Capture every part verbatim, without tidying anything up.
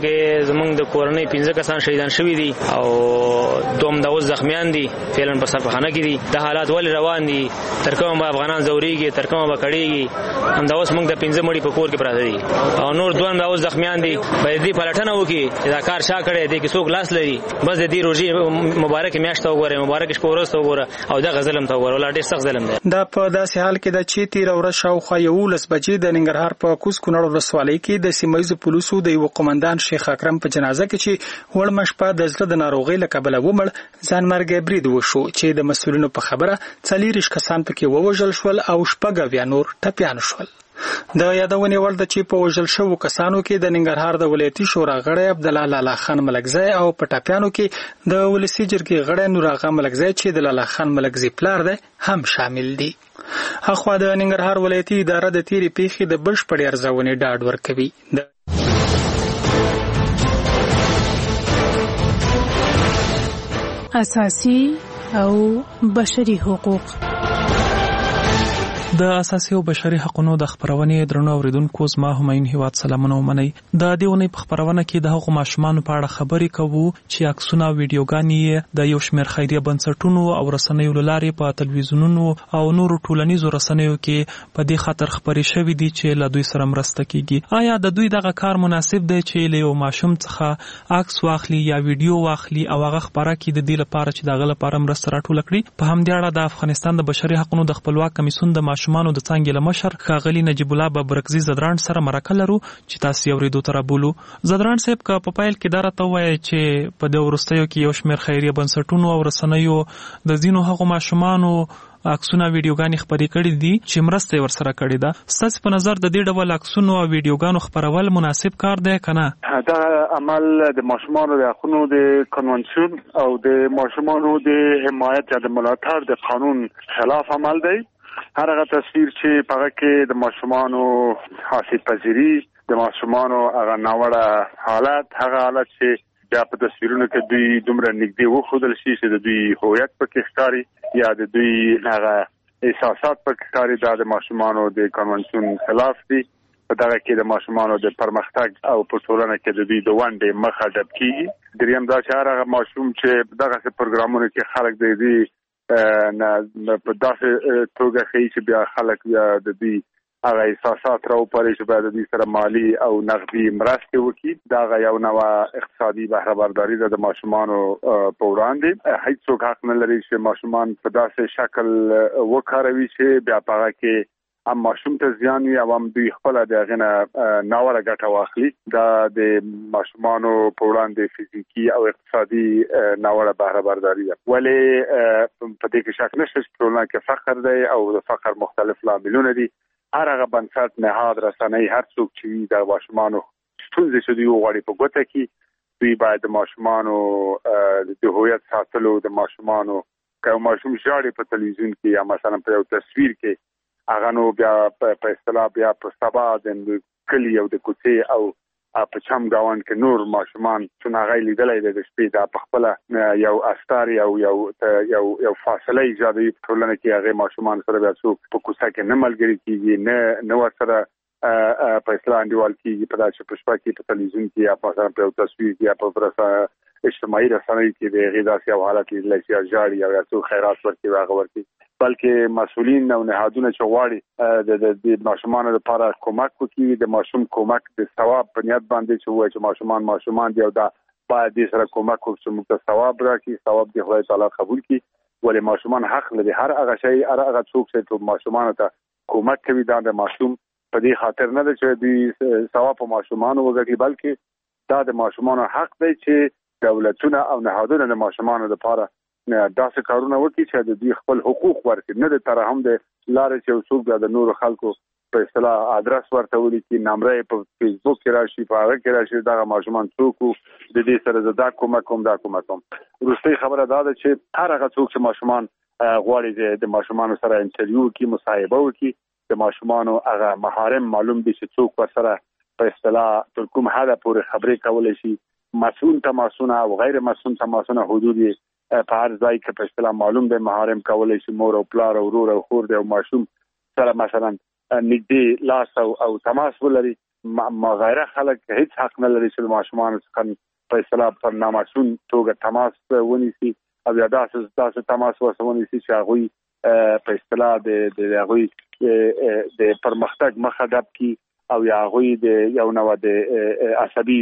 کې زمونږ د کورنۍ پنځه کسان شهیدان شوي دي او دوم د اوس زخمیان دي فعلا په سرپخانه کې دي. د حالات ولې روان دي، تر کومه به افغانان زوريږي، تر کومه به کړيږي. هم د اوس موږ د پنځه مړي په کور کې پراته دي او نور دوه د اوس زخمیان دي. باید دې پلټنه وکړي چې دا کار شا کړی دی، کې څوک لاس لري. بس د دې روژې مبارک میاشت وګوره، مبارک شپه ورځ وګوره او دا ظلم ته وګوره، ولا ډېر سخت ظلم دی. دا په داسې حال کې د چې تیر ورځ شاوخوا یولس بجې د ننګرهار په کوز کونړ ولسوالۍ کې د سیمه پولیسو د یو قومندان شیخ اکرم په جنازه کې چې وړ مشپه د زړه د ناروغۍ له کبله ومړ، ځان مرګ برید وشو چې د مسؤلینو په خبره څلوېښت کسان پکې ووژل شول او شپږ اویا نور ټپیان شول. د یادونې وړ ده چې په وژل شوو کسانو کې د ننګرهار د ولایتي شورا غړی عبدالله لالا خان ملکزی او په ټپیانو کې د ولسي جرګې غړی نور آغا ملکزی چې د لالا خان ملکزی پلار دی هم شامل دي. اخوا د ننګرهار ولایتي اداره د تیرې پیښې د بشپړې ارزونې ډاډ ورکوي. اساسي او بشري حقوق. د اساسي او بشري حقوقو د خبرونې درنو اوریدونکو زما همایون هیواد سلامونه ومنئ. د دې ونې په خبرونه کې د هغو ماشومانو په اړه خبرې کوو چې عکسونه او ویډیوګانې د یو شمېر خیریه بنسټونو او رسنیو له لارې په تلویزیونونو او نورو ټولنیزو رسنیو کې په دې خاطر خبرې شوې دي چې له دوی سره مرسته کیږي. آیا د دوی دغه کار مناسب دی چې له یو ماشوم څخه عکس واخلي یا ویډیو واخلي او هغه خبره کړي د دې لپاره چې دغه لپاره مرسته راټوله کړي؟ په همدې اړه د افغانستان د بشري حقوقو د خپلواک کمیسیون د ماشومانو د څانګې له مشر ښاغلي نجیب الله ببرکزي زدران سره مرکه لرو چې تاسو یې اورېدو ته رابولو. زدران صاحب که په پیل کې دا راته ووایئ چې په دې وروستیو کې یو شمېر خیریه بنسټونو او رسنیو د ځینو هغو ماشومانو عکسونه ویډیوګانې خپرې کړي دي چې مرسته یې ورسره کړې ده. ستاسې په نظر د دې ډول عکسونو او ویډیوګانو خپرول مناسب کار دی که نه؟ دا عمل د ماشومانو د حقونو د کنوانسیون او د ماشومانو د حمایت یا د ملاتړ د قانون خلاف عمل دی. هر هغه تصویر چې په هغه کې د ماشومانو حاصل پذیری، د ماشومانو هغه ناوړه حالت، هغه حالت چې بیا په تصویرونو کې دوی دومره نږدې وښودل شي چې د دوی هویت پکې ښکاري یا د دوی هغه احساسات پکې ښکاري، دا د ماشومانو د کنوانسیون خلاف دي. په دغه کې د ماشومانو د پرمختګ او په ټولنه کې د دوی د ونډې مخه ډب کیږي. دریم دا چې هر هغه ماشوم چې دغه پروګرامونو کې خلک د دې نه په داسې توګه ښیي چې بیا خلک د دوی هغه احساسات راوپاري چې باید د دوی سره مالي او نغدي مرستې وکړي. دغه یو نوع اقتصادي بهره برداري ده د ماشومانو په وړاندې. هیڅوک حق نه لري چې ماشومان په داسې شکل وکاروي چې بیا په هغه کې هم ماشوم ته زیان وي او هم دوی خپله د هغې نه ناوړه ګټه واخلي. دا د ماشومانو په وړاندې فزیکي او اقتصادي ناوړه بهره برداري ده. ولې په دې کې شک نشته چې ټولنه کې فقر دی او د فقر مختلف لاملونه دي. هر هغه بنسټ، نهاد، رسنۍ، هر څوک چې وي د ماشومانو ستونزې چې دوی وغواړي په ګوته کړي، دوی باید د ماشومانو د هویت ساتلو، د ماشومانو که یو ماشوم ژاړي په تلویزیون کې یا مثلا په یو تصویر کې، هغه نو بیا په اصطلاح بیا په سبا د کلي او د کوڅې او په چم ګاونډ کې نور ماشومان چې هغه لیدلی دی د شپې دا په خپله یو استار یو یو یو یو فاصله ایجادوي په ټولنه کې. هغې ماشومان سره بیا څوک په کوڅه کې نه ملګري کېږي، نه نه ورسره په اصطلاح انډیوال کېږي. په داسې په شپه کې په تلویزیون کې یا مثلا په یو تصویر کې یا په اجتماعي رسنۍ کې د هغې داسې یو حالت لیدلی چې یا ژاړي او یا څوک خیرات ورکوي هغه ورکوي. بلکې مسؤلین او نهادونه چې غواړي د ماشومانو لپاره کومک وکړي، د ماشوم کومک د ثواب په نیت باندې چې وایي چې ماشومان ماشومان دي او دا باید دې سره کومک وکړي چې موږ ته ثواب راکړي، ثواب دې خدای تعالی قبول کړي. ولې ماشومان حق لري هر هغه شی، هر هغه څوک چې ماشومانو ته کومک کوي دا د ماشوم په دې خاطر نه ده چې دوی ثواب په ماشومانو وګټي، بلکې دا د ماشومانو حق دی چې دولتونه او نهادونه د ماشومانو لپاره داسې کارونه وکړي چې د دوی خپل حقوق ورکړي، نه د ترحم د لارې چې یو څوک د نورو خلکو په اصطلاح ادرس ورته ولیکي، نمبر په فیسبوک کې راشي، په هغه کې راشي دغه ماشومان څوک د دې سره زه دا کومک کوم دا کومک کوم. وروستۍ خبره دا ده چې هر هغه څوک چې ماشومان غواړي د ماشومانو سره انټرویو وکړي، مصاحبه وکړي، د ماشومانو هغه محارم معلوم دي چې څوک ورسره په اصطلاح تر کوم حده پورې خبرې کولی شي. مسؤل تماسونه او غیر مسؤل تماسونه حدود په هر ځای کې په اصطلاح معلوم دی. محارم کولی شي مور او پلار او ورور او خور دی او ماشوم سره مثلا نږدې لاس او او تماس ولري. مغایره خلک هیڅ حق نه لري چې ماشومان څخه په اصطلاح پر نامسون توګه تماس ونیسي او یا داسې داسې تماس ورسونی سي چې هغه په اصطلاح د د هغه د پرمختګ مخه ډب کی او یا هغه د یو نوو د عصبي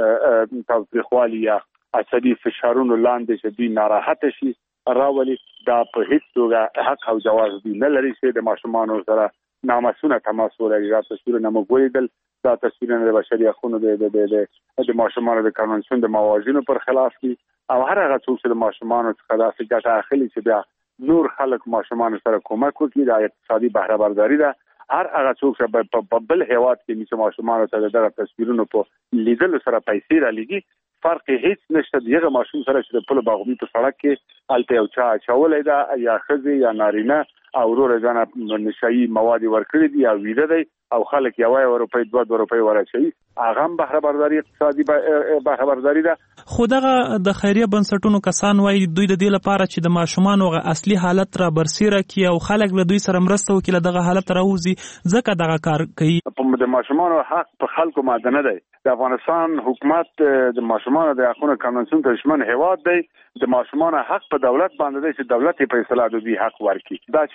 تاوتریخوالي یا عصبي فشارونو لاندې چې دوی ناراحت شي راولي دا په هیڅ توګه حق او جواز دی نه لري چې د ماشومان سره نامسونه تماس ولري. دا تصویرونه موږ ولیدل، دا تصویرونه د بشري حقوقو د د د د ماشومان د قانون د موازینو پر خلاف دي او هر هغه څوک چې د ماشومان څخه داسې ګټه اخلي چې بیا نور خلک ماشومان سره کومک وکړي دا اقتصادي بهره برداري ده. هر هغه څوک چې په بل هیواد کې چې ماشومان ته دغه تصویرونو په لیدلو سره پیسې را لګي فرق هیڅ نشته. دغه ماشوم سره چې په باغوي په سړک کې الته یو چا چولې ده یا خزي یا نارینه او ورور ځنه نشئی مواد ورکړي دي او ویده دی او خلک یو یو روپۍ دوه روپۍ ورچي هغه هم بهره برداري اقتصادي بهره برداري ده. خو دغه د خیریه بنسټونو کسان وایي دوی د دې لپاره چې د ماشومان او اصلي حالت را برسیره کی او خلک له دوی سره مرسته وکړي دغه حالت راوځي ځکه دغه کار کوي. په د ماشومان حق په خلکو ماده نه دی. د افغانستان حکومت د ماشومان د حقوقو قانون ته دشمن هواد دی. د ماشومان حق په دولت باندې دی چې دولت په اصطلاح د دوی حق ورکړي. دا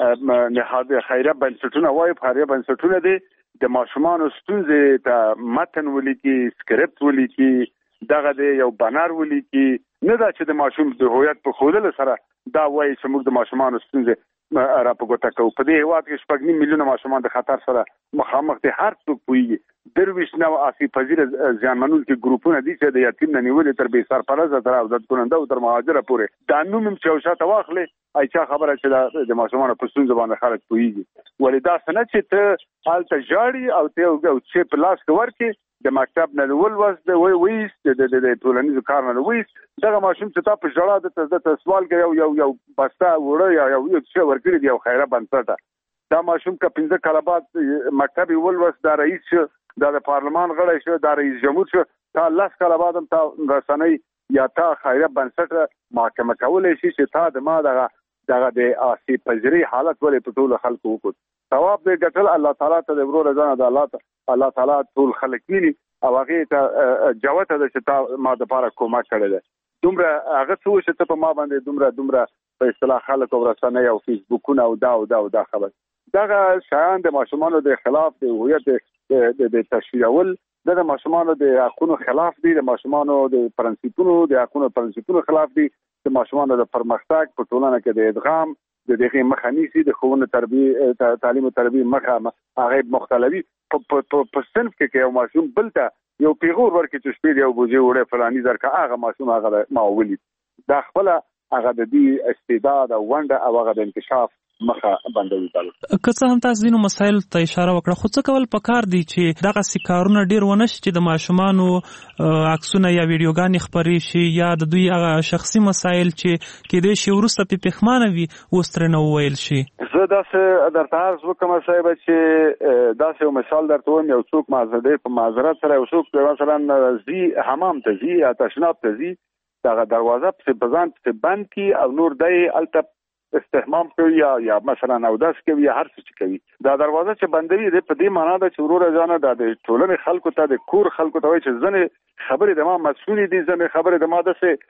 چې نهاد خیریه بنسټونه وایي خیریه بنسټونه دي د ماشومان ستونزې ته متن ولیکي سکرپټ ولیکي دغه د یو بنر ولیکي نه دا چې د ماشوم د هویت په خوده سره دا وایي چې موږ د ماشومان ستونزې را په ګوته کوو. په دې هیواد کې شپږ نیم میلیونه ماشومان د خطر سره مخامخ دي. هر څوک پوهیږي درویش نو آسیب پذیر ځانمنونکي ګروپونه دي چې د یتیم نه نیولې تر بې سرپرسته تر عودت کننده او تر مهاجره پورې دا نوم چې اوشاته واخلي ایچا خبره چې د ماشومان په ستونزه باندې خلک پوهیږي. ولې دا څنګه چې ته حالت جاړي او ته یو چې په لاس کې ورکې د مکتب نه ولوس د وی ویس د د ټولنیزو کار نه ویس دغه ماشوم چې تا په جړه د د سوال کې یو یو یو بسته وړه یا یو څه ورکړي دی او خیره بنسټه دا ماشوم کا پنځه کاله بعد مکتب ولوس دا رئیس دا د پارلمان غړی شو دا رئیس جمهور شو تا لاس کاله بعد تا رسنۍ یا تا خیره بنسټه محاکمه کولای شي چې تا د ما دغه دغه د آسیب پذیری حالت ولې په ټول خلکو وکړ. ثواب دې ګټل الله تعالی ته د ورور ځان د الله الله تعالی ټول خلک ویلي او هغه ته جوته د چې تا ما د پاره کومک کړی ده. دومره هغه څه چې ته په ما باندې دومره دومره په اصطلاح خلک او رسنۍ او فیسبوکونه او دا او دا او دا خبر دغه شایان د ماشومانو د خلاف د هویت د د تشویقول د ماشومانو د حقوقو خلاف دي. د ماشومانو د پرنسپونو د حقوقو پرنسپونو خلاف دي. د ماشومانو د پرمختګ په ټولنه کې د ادغام د دغه مخانیسي د خوونه تربیه تعلیم او تربیه مخه هغه مختلفي په صنف کې یو ماشوم بلته یو پیغور ورکې چې شپې یو بوجي وړه فلاني درکه هغه ماشوم هغه ما ولید دا خپل هغه د دې استعداد او ونده او هغه د انکشاف مخه بندوي. که څه هم تاسو دینو مسایل ته اشاره وکړه خو څه کول پکار دي چې دغه سکارونه ډیر ونه شي چې د ماشومانو عکسونه یا ویډیوګانې خبري شي یا د دوی هغه شخصي مسایل چې کې د شي ورسته په پخمانه وي وسترنه ویل شي. زه داسې درته عرض وکم صاحب چې داسې یو مثال درته وایم یو څوک معذرت په معذرت سره یو څوک مثلا زی حمام ته زی یا تشناب ته زی دغه دروازه په بزان په بند کی او نور دای الته استحمام کوي یا یا مثلا او داس کوي هر څه کوي دا دروازه چې بندوي د په دې معنا د چورور ځانه د ټولنې خلکو ته د کور خلکو ته وایي چې ځنه خبرې د ما مسؤلې دي ځنه خبرې د ما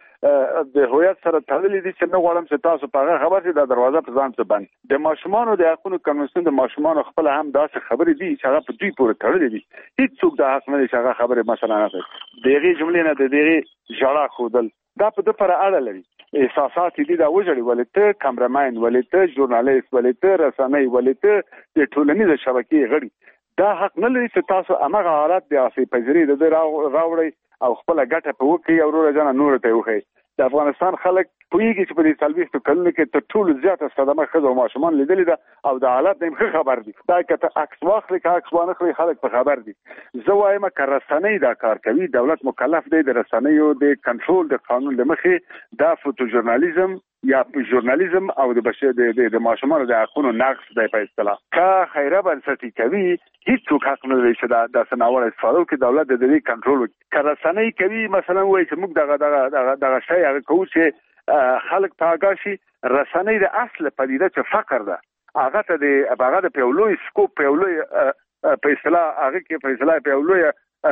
د د هویت سره تړلې دي چې نو غواړم چې تاسو په هغه خبر چې د دروازه په ځان څخه بند د ماشومانو د حقوقو قانون د ماشومانو خپل هم داسې خبرې دي چې هغه په دوی پورې تړلې دي. هیڅ څوک د حق نه چې هغه خبرې مثلا نه کوي دغه جملې نه د دغه جړه خودل دا په د پر اړه لري. احساسات دي دا وجړي ولې ته کیمرامین ولې ته ژورنالیست ولې ته رسنۍ ولې ته د ټولنیزو شبکې غړي دا حق نه لري چې تاسو هغه حالت د آسیب پذیری د راوړي او خپل ګټه په وکي او ورور ځان نور ته وخی. د افغانستان خلک پویږي چې په دې سلويستو کلونو کې ته ټول زیاته صدمه خزو ماشومان لیدل دي او د حالت نه خبر دي دا کته عکس واخلي که عکس باندې خلک په خبر دي. زه وایم که رسنۍ دا کار کوي دولت مکلف دی د رسنیو د کنټرول د قانون لمخې دا فوټو ژورنالیزم یا ژورنالیزم او د بشر د د ماشومان د حقوقو نقص دی په اصطلاح که خیره بنسټي کوي هیڅ څوک حق نه لري چې دا د سناور استفاده کوي دولت د دې کنټرول کوي. که رسنۍ کوي مثلا وایي چې موږ دغه دغه دغه شی هغه کوو چې خلک تاګاشي رسنۍ د اصل پدیده چې فقر ده هغه ته د هغه د پیولوي سکوپ پیولوي په اصطلاح هغه کې په اصطلاح په لوی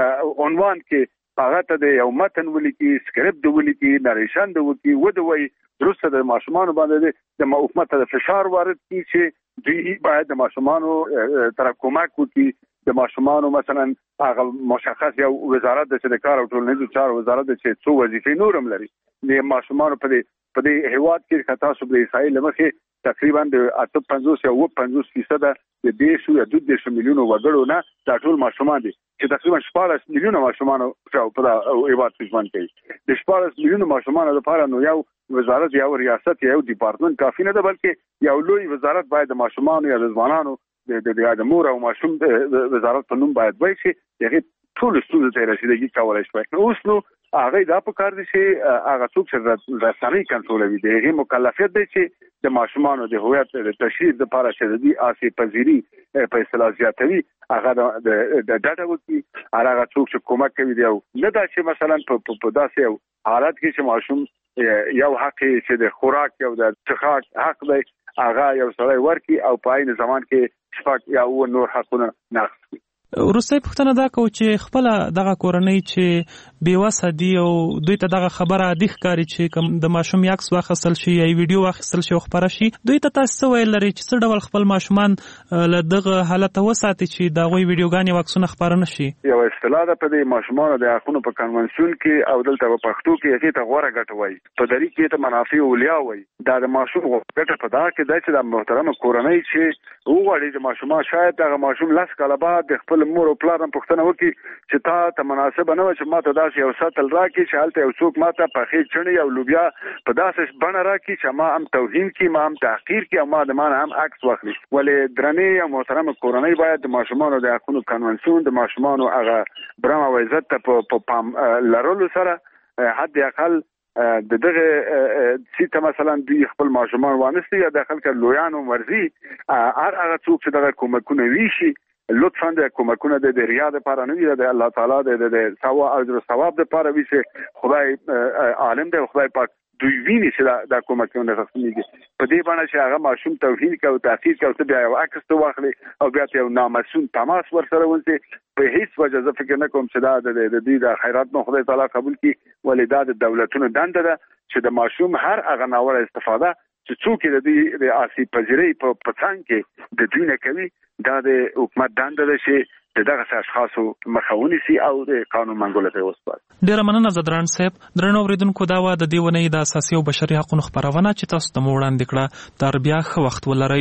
عنوان کې هغه ته د یو متن ولیکي سکرپټ ولیکي نریشن د وکی ودوي درسته د ماشومان باندې د حکومت د فشار وارد کی چې دوی باید د ماشومان تر کومک وکړي د ماشومان مثلا هغه مشخص یو وزارت د کار او ټولنیزو چارو وزارت چې څو وظیفې نورم لري د ماشومان په دې په دې هیواد کې خطا سو د اسرائیل مخه تقریبا د اته پنځوس او پنځوس فیصد د دیشو یا د دیشو میلیونو وګړو نه د ټول ماشومان دي چې تقریبا شپږ میلیونه ماشومان په هیواد کې ژوند کوي د شپږ میلیونه ماشومان لپاره نو یو وزارت یا ریاست یا یو ډپارټمنټ کافي نه ده بلکې یو لوی وزارت باید د ماشومان یا د ځوانانو د د مور او ماشوم وزارت په نوم باید وای شي هغه ټول ستونزې ته رسیدګي کولای شي. نو اوس نو هغه دا په کار دي چې هغه څوک چې رسنۍ کنټرولوي د هغه مکلفیت دی چې د ماشومان د هویت د تشریح لپاره چې د آسی پذیری په اصطلاح زیاتوي هغه د ډاټا وکي هغه څوک چې کومک کوي دی نه دا چې مثلا په داسې حالت کې چې ماشوم یو حق چې د خوراک یو د څښاک حق دی هغه یو سړی ورکی او په عین زمان کې شپږ یا نور حقونه نقض. وروسته پوښتنه دا کوو چې خپل دغه کورنۍ چې بیوسه دي او دوی ته دغه خبره عادي ښکاري چې د ماشوم عکس واخیستل شي یا ویډیو واخیستل شي او خپره شي دوی ته تاسو څه ویل لري چې څه ډول خپل ماشومان له دغه حالت وساتي چې د هغوی ویډیوګانې او عکسونه خپاره نه شي؟ یو اصطلاح ده په دې ماشومانو د حقونو په کنونسیون کې او دلته په پښتو کې هغې ته غوره ګټه وایي په دري کې ته منافع اولیا وایي. دا د ماشوم ګټه په دا کې ده چې د محترمه کورنۍ چې وغواړي د ماشومان شاید دغه ماشوم لس کاله بعد د خپل مور او پلار هم پوښتنه وکړي چې تا ته مناسبه نه وه چې ما ته داسې یو سطل راکړي چې هلته یو څوک ما ته پخې چڼې او لوبیا په داسې بڼه راکړي چې ما هم توهین کړي ما هم تحقیر کړي او ما د ما نه هم عکس واخلي. ولې درنې او محترمه کورنۍ باید د ماشومانو د حقونو کنونسیون د ماشومانو هغه برم او عزت ته په پام لرلو سره حد اقل د دغه سیته مثلا دوی خپل ماشومان وانستی یا د خلک لویانو مرزي هر هغه څوک چې دغه کومکونه ویشي لطفا د کومکونه د ریا لپاره نه وي د الله تعالی د ثواب او ثواب لپاره وي چې خدای عالم دی خدای پاک دوی ویني چې دا کومکونه غوښتنیږي په دې باندې چې هغه ماشوم توهین کوي تاثیر کوي بیا یو عکس ته واخلي او بیا یو نامسون تماس ورسره ونسي په هیڅ وجه زه فکر نه کوم چې دا د دې د خیرات نو خدای تعالی قبول کړي ولې دا د دولتونو دنده ده چې د ماشوم هر هغه ناوړه استفاده چې څوک د دې د آسی پذیری په پڅنګ کې د دوی نه کوي دا د حکومت دنده ده چې دغه اشخاصو مخاوني سي او د قانون منګولو ته وسپاري. ډیره مننه زدران صاحب. درنو اوریدونکو دا و د دې ونې د اساسي او بشري حقوقو خبرونه چې تاسو ته وړاندې کړه. تر بیا ښه وخت ولرئ.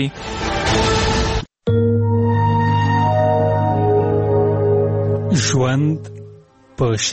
ژوند په